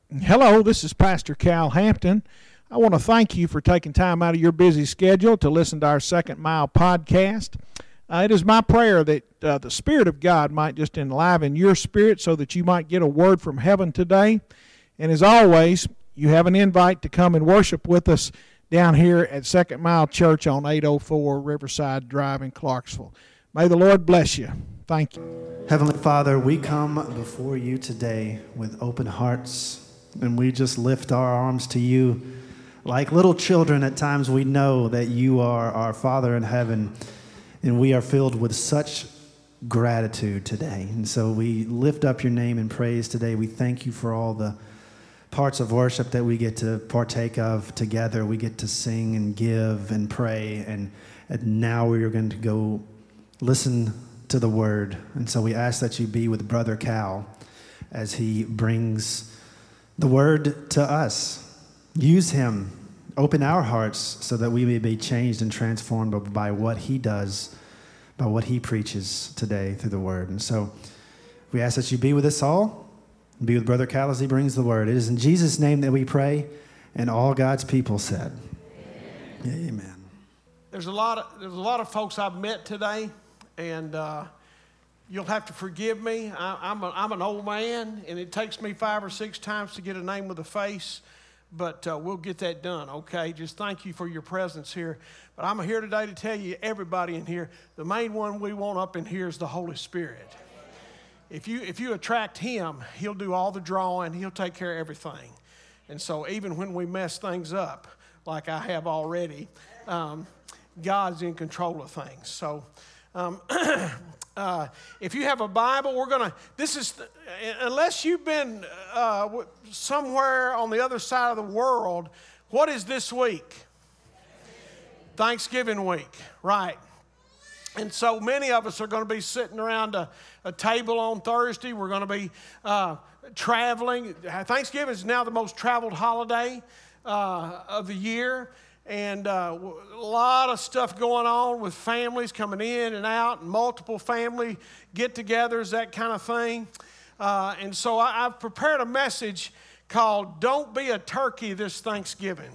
Hello, this is Pastor Cal Hampton. I want to thank you for taking time out of your busy schedule to listen to our Second Mile podcast. It is my prayer that the Spirit of God might just enliven your spirit so that you might get a word from heaven today. And as always, you have an invite to come and worship with us down here at Second Mile Church on 804 Riverside Drive in Clarksville. May the Lord bless you. Thank you. Heavenly Father, we come before you today with open hearts, and we just lift our arms to you. Like little children, at times we know that you are our Father in heaven, and we are filled with such gratitude today. And so we lift up your name in praise today. We thank you for all the parts of worship that we get to partake of together. We get to sing and give and pray, and now we are going to go listen to the word. And so we ask that you be with Brother Cal as he brings the word to us. Use him. Open our hearts so that we may be changed and transformed by what he does, by what he preaches today through the word. And so we ask that you be with us all, and be with Brother Cal as he brings the word. It is in Jesus' name that we pray, and all God's people said, Amen. There's a lot of folks I've met today, and you'll have to forgive me. I'm an old man, and it takes me 5 or 6 times to get a name with a face, but we'll get that done, okay? Just thank you for your presence here. But I'm here today to tell you, everybody in here, the main one we want up in here is the Holy Spirit. If you attract him, he'll do all the drawing. He'll take care of everything. And so even when we mess things up, like I have already, God's in control of things. So if you have a Bible, unless you've been somewhere on the other side of the world, what is this week? Thanksgiving week, right. And so many of us are going to be sitting around a table on Thursday. We're going to be traveling. Thanksgiving is now the most traveled holiday of the year. And a lot of stuff going on with families coming in and out, and multiple family get-togethers, that kind of thing. And so I've prepared a message called "Don't Be a Turkey This Thanksgiving."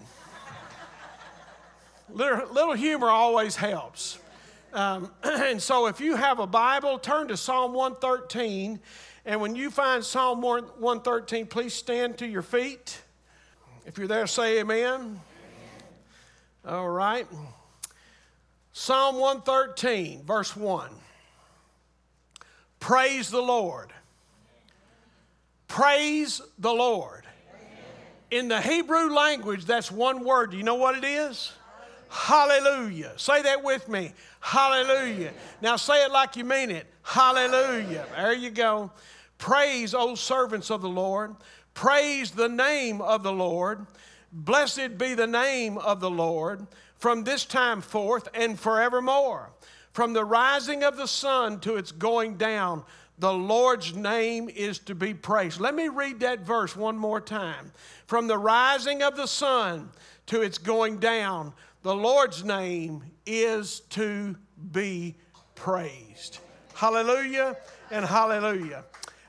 Little humor always helps. And so if you have a Bible, turn to Psalm 113. And when you find Psalm 113, please stand to your feet. If you're there, say amen. All right. Psalm 113, verse 1. Praise the Lord. Praise the Lord. In the Hebrew language, that's one word. Do you know what it is? Hallelujah. Say that with me. Hallelujah. Now say it like you mean it. Hallelujah. There you go. Praise, O servants of the Lord. Praise the name of the Lord. Blessed be the name of the Lord from this time forth and forevermore. From the rising of the sun to its going down, the Lord's name is to be praised. Let me read that verse one more time. From the rising of the sun to its going down, the Lord's name is to be praised. Hallelujah and hallelujah.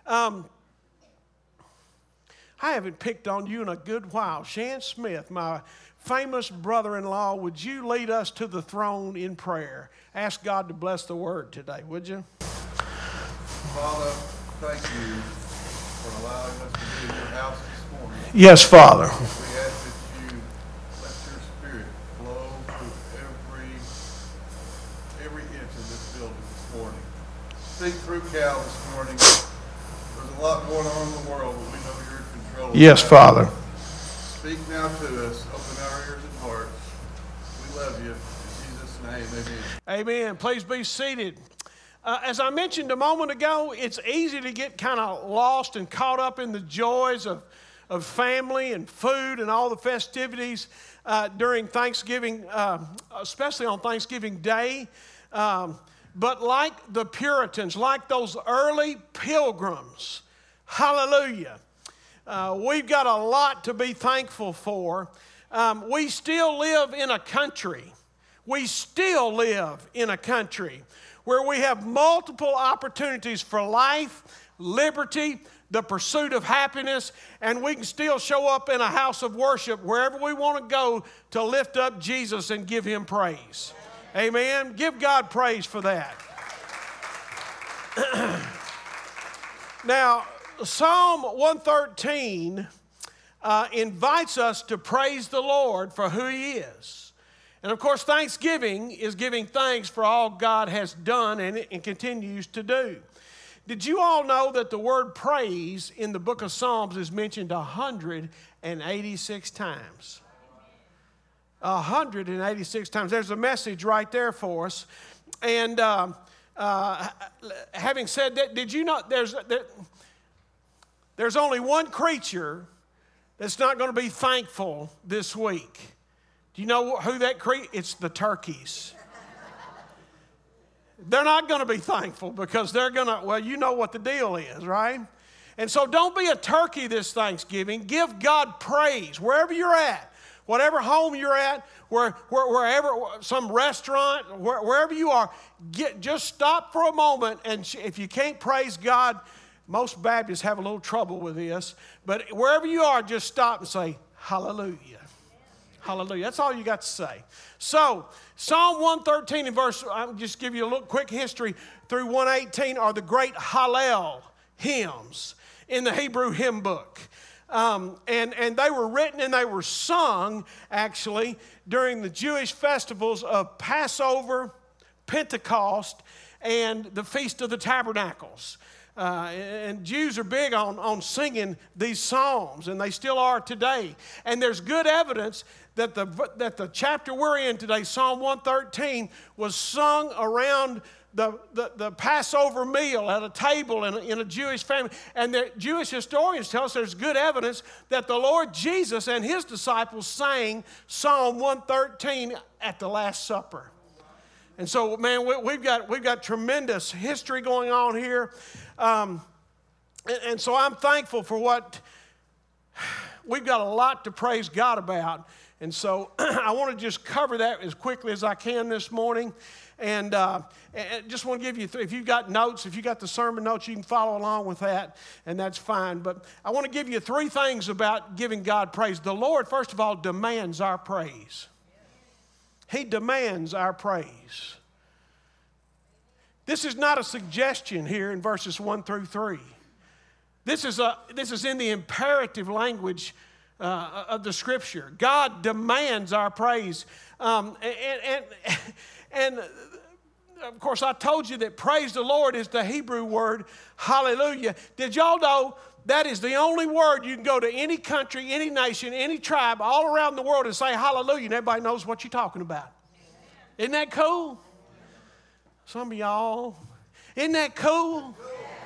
I haven't picked on you in a good while. Shan Smith, my famous brother-in-law, would you lead us to the throne in prayer? Ask God to bless the word today, would you? Father, thank you for allowing us to be in your house this morning. Yes, Father. We ask that you let your spirit flow through every inch of this building this morning. Speak through Cal this morning. There's a lot going on in the world, but we know you're in control. Yes, Father. Speak now to us. Open our ears and hearts. We love you. In Jesus' name, amen. Amen. Please be seated. As I mentioned a moment ago, it's easy to get kind of lost and caught up in the joys of family and food and all the festivities during Thanksgiving, especially on Thanksgiving Day. But like the Puritans, like those early pilgrims, hallelujah, we've got a lot to be thankful for. We still live in a country. We still live in a country where we have multiple opportunities for life, liberty, the pursuit of happiness, and we can still show up in a house of worship wherever we want to go to lift up Jesus and give Him praise. Amen. Give God praise for that. Now, Psalm 113 invites us to praise the Lord for who He is. And of course, thanksgiving is giving thanks for all God has done and continues to do. Did you all know that the word praise in the book of Psalms is mentioned 186 times? 186 times. There's a message right there for us. And having said that, did you know there's only one creature that's not going to be thankful this week? Do you know who that creature? It's the turkeys. They're not going to be thankful because they're going to, well, you know what the deal is, right? And so don't be a turkey this Thanksgiving. Give God praise wherever you're at, whatever home you're at, wherever, some restaurant, wherever you are. Just stop for a moment, and if you can't praise God, most Baptists have a little trouble with this, but wherever you are, just stop and say, hallelujah. Hallelujah. That's all you got to say. So, Psalm 113 and verse, I'll just give you a little quick history through 118 are the great Hallel hymns in the Hebrew hymn book. And they were written and they were sung, actually, during the Jewish festivals of Passover, Pentecost, and the Feast of the Tabernacles. And Jews are big on singing these psalms, and they still are today. And there's good evidence that the chapter we're in today, Psalm 113, was sung around the Passover meal at a table in a Jewish family. And the Jewish historians tell us there's good evidence that the Lord Jesus and His disciples sang Psalm 113 at the Last Supper. And so, man, we've got tremendous history going on here. And so I'm thankful for what we've got a lot to praise God about. And so I want to just cover that as quickly as I can this morning. And just want to give you, if you've got notes, if you've got the sermon notes, you can follow along with that, and that's fine. But I want to give you 3 things about giving God praise. The Lord, first of all, demands our praise. He demands our praise. This is not a suggestion here in verses 1 through 3. This is in the imperative language of the Scripture. God demands our praise. And of course, I told you that praise the Lord is the Hebrew word hallelujah. Did y'all know that is the only word you can go to any country, any nation, any tribe all around the world and say hallelujah, and everybody knows what you're talking about? Isn't that cool? Some of y'all, isn't that cool?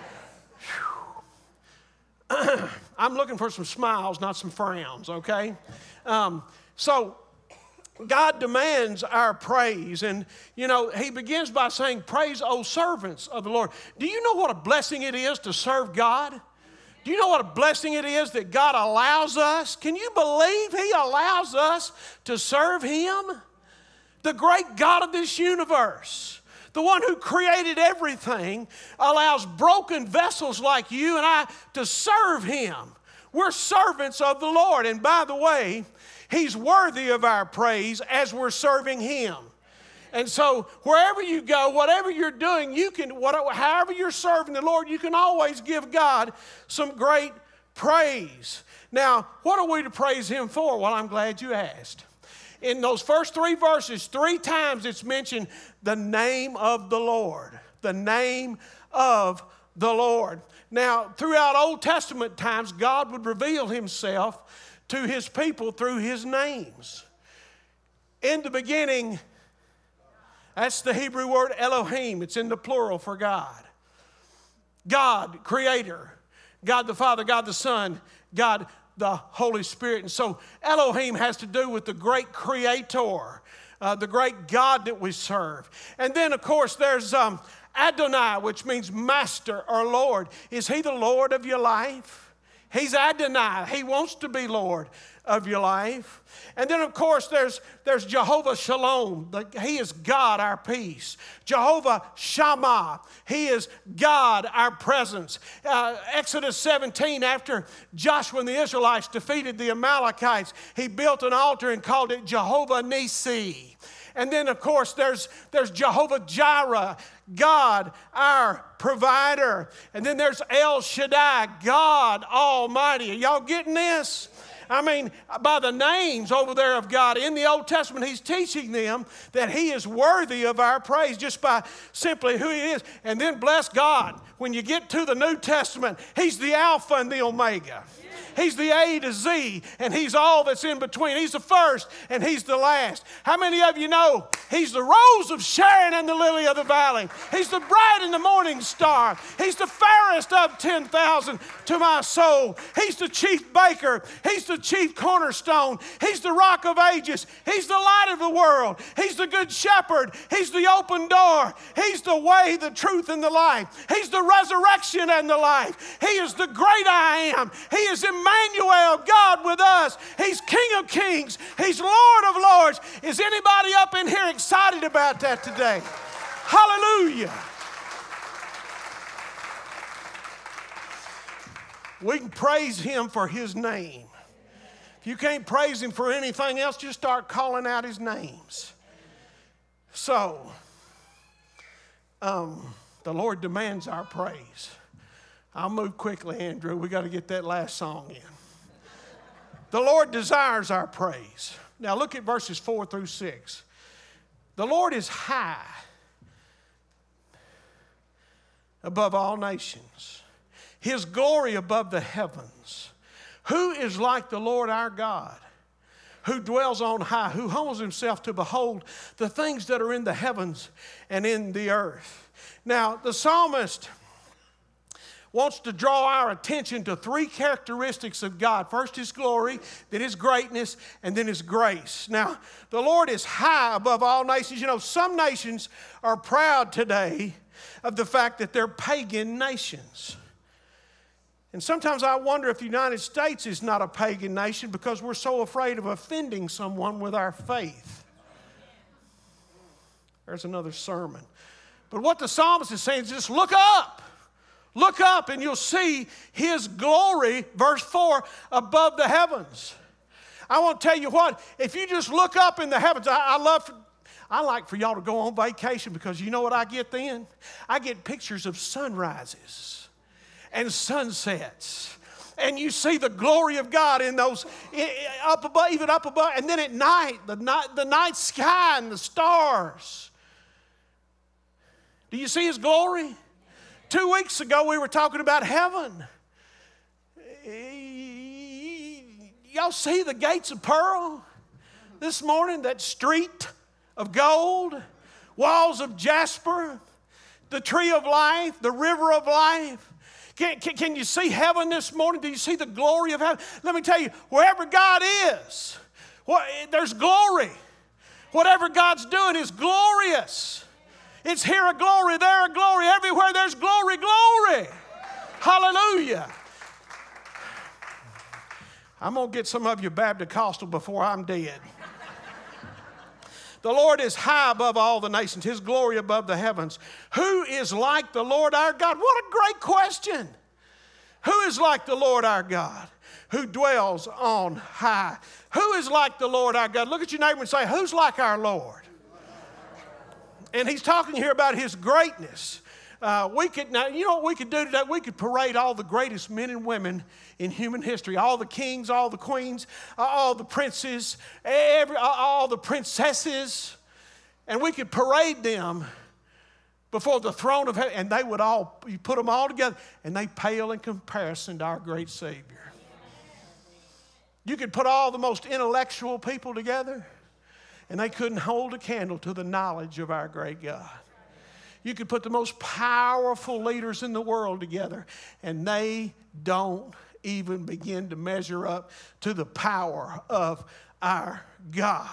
I'm looking for some smiles, not some frowns, okay? So God demands our praise. And, He begins by saying, praise, O servants of the Lord. Do you know what a blessing it is to serve God? Do you know what a blessing it is that God allows us? Can you believe He allows us to serve Him? The great God of this universe, the one who created everything, allows broken vessels like you and I to serve Him. We're servants of the Lord. And by the way, He's worthy of our praise as we're serving Him. And so wherever you go, whatever you're doing, however you're serving the Lord, you can always give God some great praise. Now, what are we to praise Him for? Well, I'm glad you asked. In those first 3 verses, 3 times it's mentioned the name of the Lord. The name of the Lord. Now, throughout Old Testament times, God would reveal Himself to His people through His names. In the beginning, that's the Hebrew word Elohim. It's in the plural for God. God, Creator. God the Father, God the Son, God the Holy Spirit. And so Elohim has to do with the great Creator, the great God that we serve. And then, of course, there's Adonai, which means Master or Lord. Is He the Lord of your life? He's Adonai. He wants to be Lord of your life. And then, of course, there's Jehovah Shalom. He is God, our peace. Jehovah Shammah. He is God, our presence. Exodus 17, after Joshua and the Israelites defeated the Amalekites, he built an altar and called it Jehovah Nissi. And then, of course, there's Jehovah Jireh, God, our provider. And then there's El Shaddai, God Almighty. Are y'all getting this? I mean, by the names over there of God in the Old Testament, he's teaching them that he is worthy of our praise just by simply who he is. And then bless God, when you get to the New Testament, he's the Alpha and the Omega. He's the A to Z, and he's all that's in between. He's the first, and he's the last. How many of you know he's the rose of Sharon and the lily of the valley? He's the bright and the morning star. He's the fairest of 10,000 to my soul. He's the chief baker. He's the chief cornerstone. He's the rock of ages. He's the light of the world. He's the good shepherd. He's the open door. He's the way, the truth, and the life. He's the resurrection and the life. He is the great I am. He is Emmanuel, God with us. He's King of kings. He's Lord of lords. Is anybody up in here excited about that today? Hallelujah. We can praise him for his name. If you can't praise him for anything else, just start calling out his names. So, the Lord demands our praise. I'll move quickly, Andrew. We got to get that last song in. The Lord desires our praise. Now look at verses 4 through 6. The Lord is high above all nations, his glory above the heavens. Who is like the Lord our God, who dwells on high, who humbles himself to behold the things that are in the heavens and in the earth? Now, the psalmist wants to draw our attention to three characteristics of God. First, his glory, then his greatness, and then his grace. Now, the Lord is high above all nations. You know, some nations are proud today of the fact that they're pagan nations. And sometimes I wonder if the United States is not a pagan nation because we're so afraid of offending someone with our faith. There's another sermon. But what the psalmist is saying is just look up. Look up and you'll see his glory, verse 4, above the heavens. I want to tell you what, if you just look up in the heavens, I like for y'all to go on vacation because you know what I get then? I get pictures of sunrises and sunsets. And you see the glory of God in those, up above, even up above. And then at night, the night sky and the stars. Do you see his glory? 2 weeks ago, we were talking about heaven. Y'all see the gates of pearl this morning? That street of gold, walls of jasper, the tree of life, the river of life. Can you see heaven this morning? Do you see the glory of heaven? Let me tell you, wherever God is, there's glory. Whatever God's doing is glorious. It's here a glory, there a glory. Everywhere there's glory, glory. Hallelujah. I'm going to get some of you Baptist before I'm dead. The Lord is high above all the nations, his glory above the heavens. Who is like the Lord our God? What a great question. Who is like the Lord our God, who dwells on high? Who is like the Lord our God? Look at your neighbor and say, who's like our Lord? And he's talking here about his greatness. You know what we could do today? We could parade all the greatest men and women in human history, all the kings, all the queens, all the princes, all the princesses, and we could parade them before the throne of heaven, and they would you put them all together, and they pale in comparison to our great Savior. You could put all the most intellectual people together, and they couldn't hold a candle to the knowledge of our great God. You could put the most powerful leaders in the world together, and they don't even begin to measure up to the power of our God.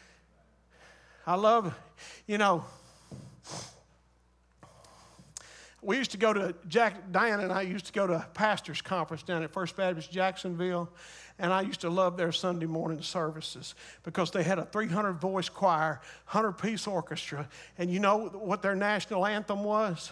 I love, We used to go to, Diana and I used to go to a pastor's conference down at First Baptist Jacksonville, and I used to love their Sunday morning services because they had a 300-voice choir, 100-piece orchestra, and you know what their national anthem was?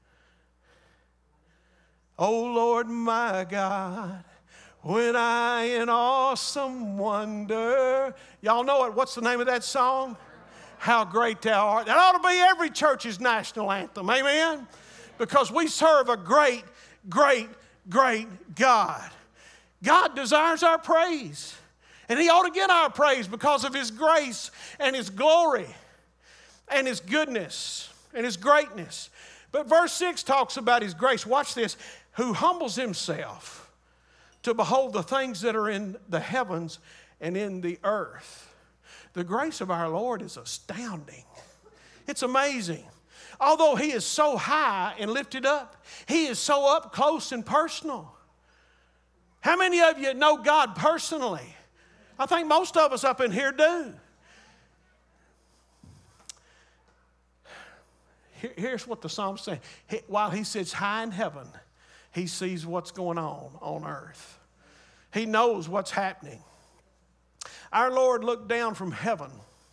Oh, Lord, my God, when I in awesome wonder. Y'all know it. What's the name of that song? How great thou art. That ought to be every church's national anthem. Amen? Because we serve a great, great, great God. God desires our praise. And He ought to get our praise because of His grace and His glory and His goodness and His greatness. But verse 6 talks about His grace. Watch this. Who humbles Himself to behold the things that are in the heavens and in the earth. The grace of our Lord is astounding. It's amazing. Although He is so high and lifted up, He is so up close and personal. How many of you know God personally? I think most of us up in here do. Here's what the psalmist says. While He sits high in heaven, He sees what's going on earth. He knows what's happening. Our Lord looked down from heaven,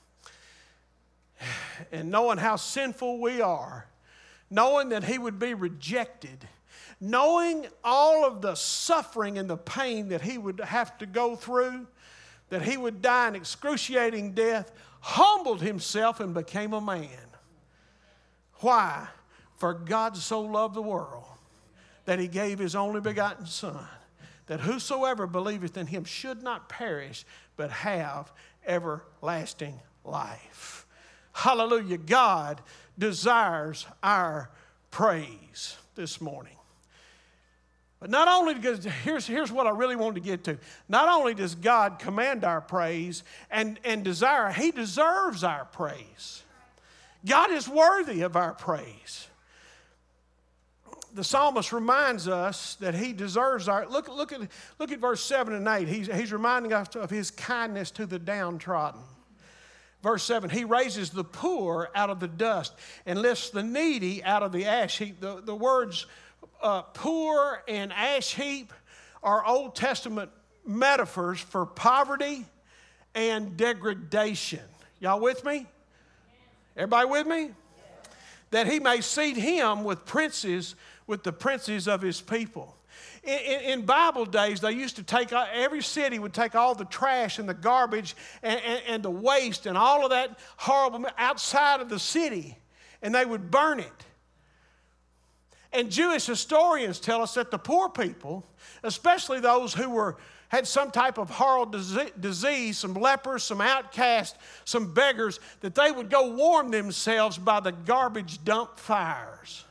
and knowing how sinful we are, knowing that He would be rejected, knowing all of the suffering and the pain that He would have to go through, that He would die an excruciating death, humbled Himself and became a man. Why? For God so loved the world that He gave His only begotten Son, that whosoever believeth in Him should not perish, but have everlasting life. Hallelujah. God desires our praise this morning. But not only, because here's what I really wanted to get to. Not only does God command our praise and desire, He deserves our praise. God is worthy of our praise. The psalmist reminds us that He deserves our, look at verse 7 and 8. He's reminding us of His kindness to the downtrodden. Verse 7, He raises the poor out of the dust and lifts the needy out of the ash heap. The words poor and ash heap are Old Testament metaphors for poverty and degradation. Y'all with me? Everybody with me? That He may seat him with princes, with the princes of His people. In Bible days, they used to take, every city would take all the trash and the garbage and the waste and all of that horrible outside of the city, and they would burn it. And Jewish historians tell us that the poor people, especially those who had some type of horrible disease, some lepers, some outcasts, some beggars, that they would go warm themselves by the garbage dump fires.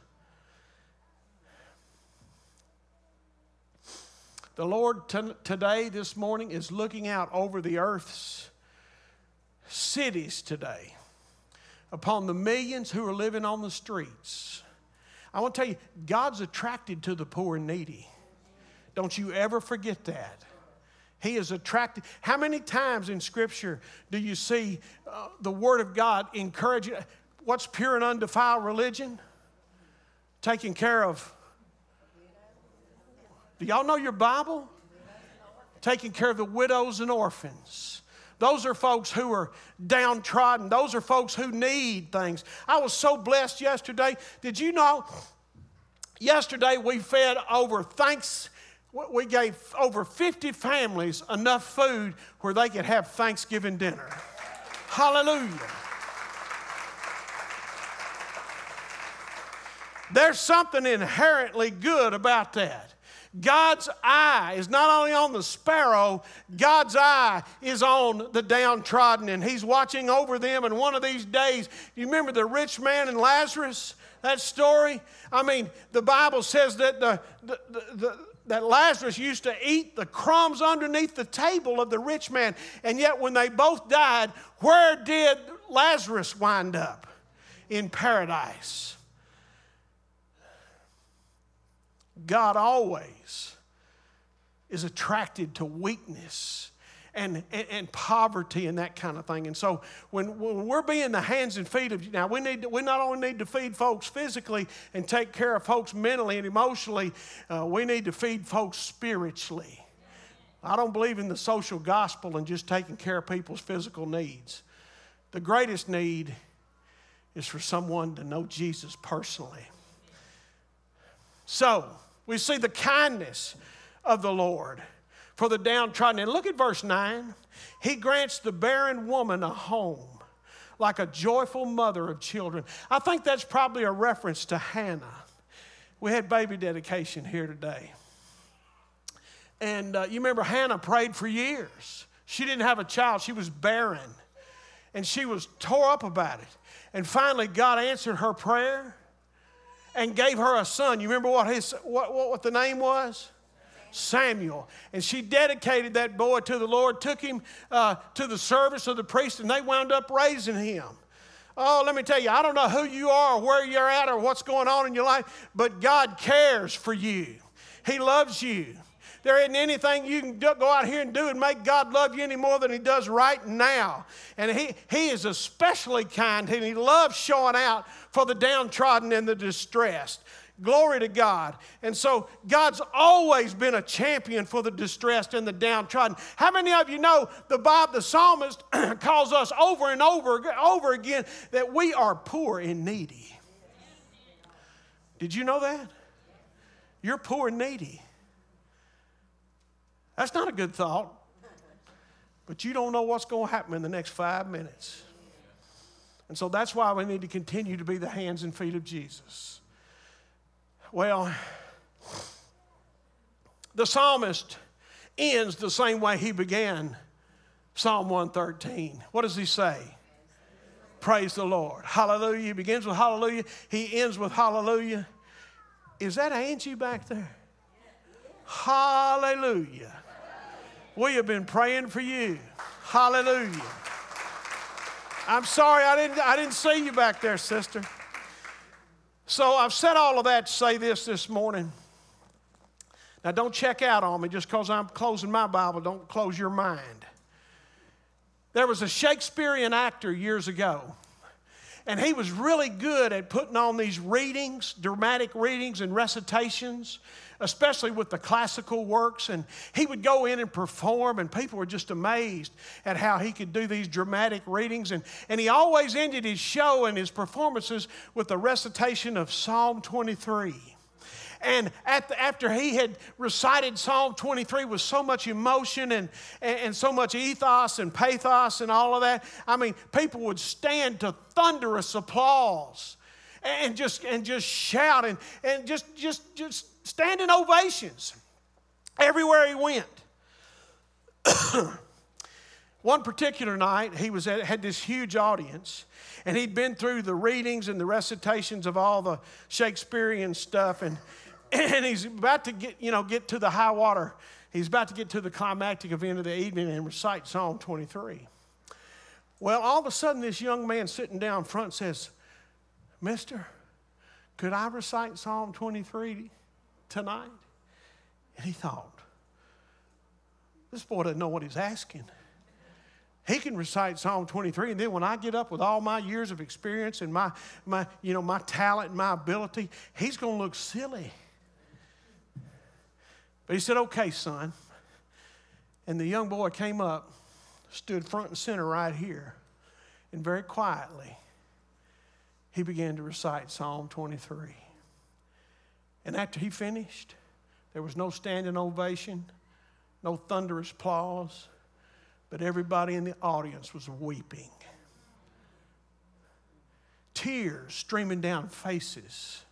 The Lord today, this morning, is looking out over the earth's cities today upon the millions who are living on the streets. I want to tell you, God's attracted to the poor and needy. Don't you ever forget that. He is attracted. How many times in Scripture do you see the Word of God encouraging? What's pure and undefiled religion? Taking care of. Do y'all know your Bible? Taking care of the widows and orphans. Those are folks who are downtrodden. Those are folks who need things. I was so blessed yesterday. Did you know? Yesterday we fed we gave over 50 families enough food where they could have Thanksgiving dinner. Hallelujah. There's something inherently good about that. God's eye is not only on the sparrow, God's eye is on the downtrodden, and He's watching over them. And one of these days, you remember the rich man and Lazarus, that story? I mean, the Bible says that that Lazarus used to eat the crumbs underneath the table of the rich man, and yet when they both died, where did Lazarus wind up? In paradise. God always is attracted to weakness and poverty and that kind of thing. And so when we're being the hands and feet of, now we not only need to feed folks physically and take care of folks mentally and emotionally, we need to feed folks spiritually. I don't believe in the social gospel and just taking care of people's physical needs. The greatest need is for someone to know Jesus personally. So, we see the kindness of the Lord for the downtrodden. And look at verse 9. He grants the barren woman a home, like a joyful mother of children. I think that's probably a reference to Hannah. We had baby dedication here today. And you remember Hannah prayed for years. She didn't have a child. She was barren. And she was tore up about it. And finally, God answered her prayer and gave her a son. You remember what the name was? Samuel. And she dedicated that boy to the Lord, took him to the service of the priest, and they wound up raising him. Oh, let me tell you, I don't know who you are or where you're at or what's going on in your life, but God cares for you. He loves you. There isn't anything you can go out here and do and make God love you any more than He does right now. And He is especially kind, and He loves showing out for the downtrodden and the distressed. Glory to God. And so God's always been a champion for the distressed and the downtrodden. How many of you know the psalmist calls us over and over again that we are poor and needy? Did you know that? You're poor and needy. That's not a good thought, but you don't know what's going to happen in the next 5 minutes. And so that's why we need to continue to be the hands and feet of Jesus. Well, the psalmist ends the same way he began Psalm 113. What does he say? Praise the Lord. Hallelujah. He begins with hallelujah. He ends with hallelujah. Is that Angie back there? Hallelujah. We have been praying for you. Hallelujah. I'm sorry I didn't see you back there, sister. So I've said all of that to say this morning. Now don't check out on me just because I'm closing my Bible. Don't close your mind. There was a Shakespearean actor years ago, and he was really good at putting on these readings, dramatic readings and recitations, especially with the classical works. And he would go in and perform, and people were just amazed at how he could do these dramatic readings. And he always ended his show and his performances with a recitation of Psalm 23. And after he had recited Psalm 23 with so much emotion and so much ethos and pathos and all of that, I mean, people would stand to thunderous applause and just shout and just standing ovations everywhere he went. One particular night, he had this huge audience, and he'd been through the readings and the recitations of all the Shakespearean stuff, and he's about to get to the high water. He's about to get to the climactic event of the evening and recite Psalm 23. Well, all of a sudden, this young man sitting down front says, "Mister, could I recite Psalm 23 tonight?" And he thought, this boy doesn't know what he's asking. He can recite Psalm 23, and then when I get up with all my years of experience and my talent and my ability, he's going to look silly. But he said, "Okay, son." And the young boy came up, stood front and center right here, and very quietly, he began to recite Psalm 23. And after he finished, there was no standing ovation, no thunderous applause, but everybody in the audience was weeping. Tears streaming down faces.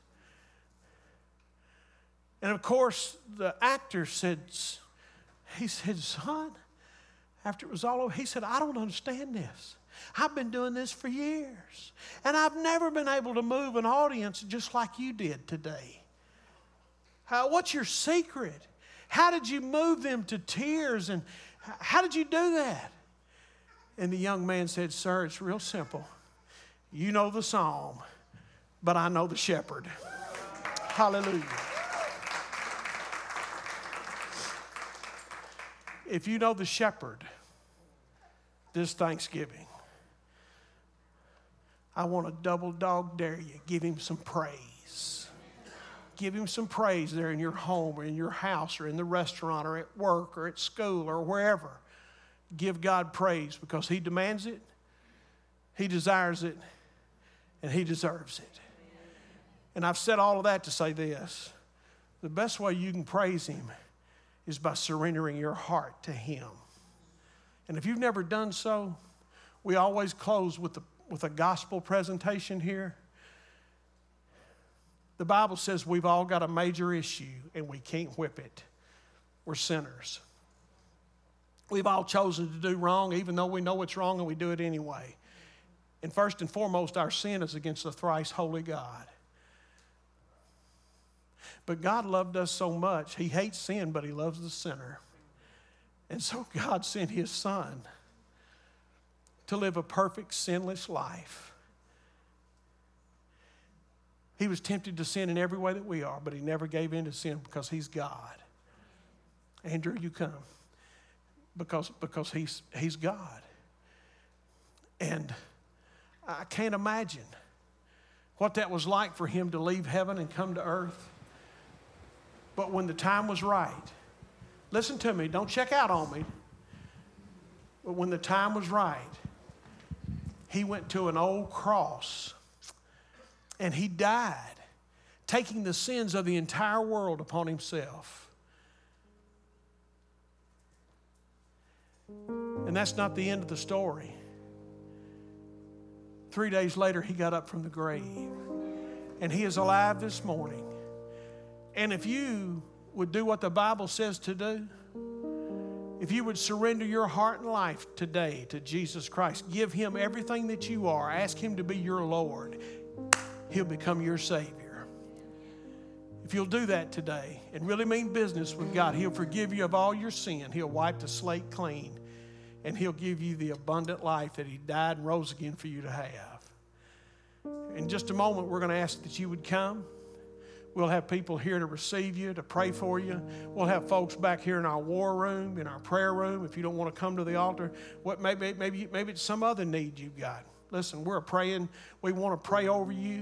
And of course, the actor said, "Son," after it was all over, he said, "I don't understand this. I've been doing this for years, and I've never been able to move an audience just like you did today. What's your secret? How did you move them to tears, and how did you do that?" And the young man said, "Sir, it's real simple. You know the psalm, but I know the shepherd." Hallelujah. If you know the shepherd, this Thanksgiving, I want to double dog dare you. Give him some praise. Give him some praise there in your home or in your house or in the restaurant or at work or at school or wherever. Give God praise because he demands it, he desires it, and he deserves it. And I've said all of that to say this. The best way you can praise him is by surrendering your heart to him. And if you've never done so, we always close with a gospel presentation here. The Bible says we've all got a major issue and we can't whip it. We're sinners. We've all chosen to do wrong even though we know it's wrong and we do it anyway. And first and foremost, our sin is against the thrice holy God. But God loved us so much, he hates sin, but he loves the sinner. And so God sent his son to live a perfect, sinless life. He was tempted to sin in every way that we are, but he never gave in to sin because he's God. Andrew, you come. Because he's God. And I can't imagine what that was like for him to leave heaven and come to earth. But when the time was right, listen to me, don't check out on me. But when the time was right, he went to an old cross and he died, taking the sins of the entire world upon himself. And that's not the end of the story. 3 days later, he got up from the grave. And he is alive this morning. And if you would do what the Bible says to do, if you would surrender your heart and life today to Jesus Christ, give him everything that you are, ask him to be your Lord, he'll become your Savior. If you'll do that today and really mean business with God, he'll forgive you of all your sin. He'll wipe the slate clean. And he'll give you the abundant life that he died and rose again for you to have. In just a moment, we're going to ask that you would come. We'll have people here to receive you, to pray for you. We'll have folks back here in our war room, in our prayer room. If you don't want to come to the altar, maybe it's some other need you've got. Listen, we're praying. We want to pray over you.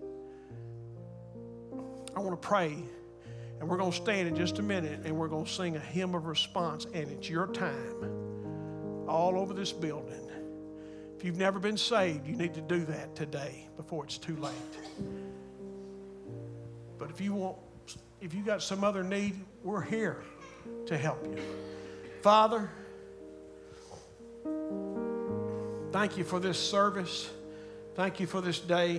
I want to pray. And we're going to stand in just a minute and we're going to sing a hymn of response. And it's your time. All over this building. If you've never been saved, you need to do that today before it's too late. But if you got some other need, we're here to help you. Father, thank you for this service. Thank you for this day.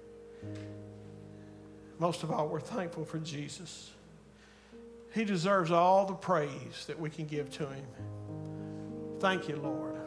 Most of all, we're thankful for Jesus. He deserves all the praise that we can give to him. Thank you, Lord,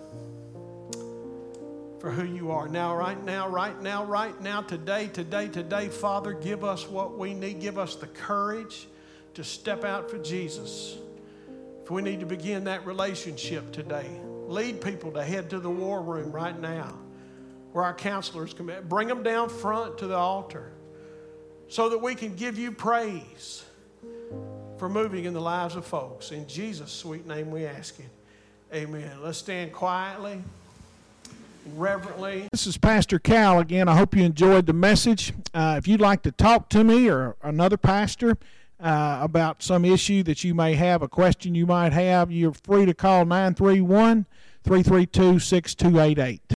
for who you are. Now, right now, today, Father, give us what we need. Give us the courage to step out for Jesus. If we need to begin that relationship today, lead people to head to the war room right now where our counselors come in. Bring them down front to the altar so that we can give you praise for moving in the lives of folks. In Jesus' sweet name we ask it. Amen. Let's stand quietly and reverently. This is Pastor Cal again. I hope you enjoyed the message. If you'd like to talk to me or another pastor about some issue that you may have, a question you might have, you're free to call 931-332-6288.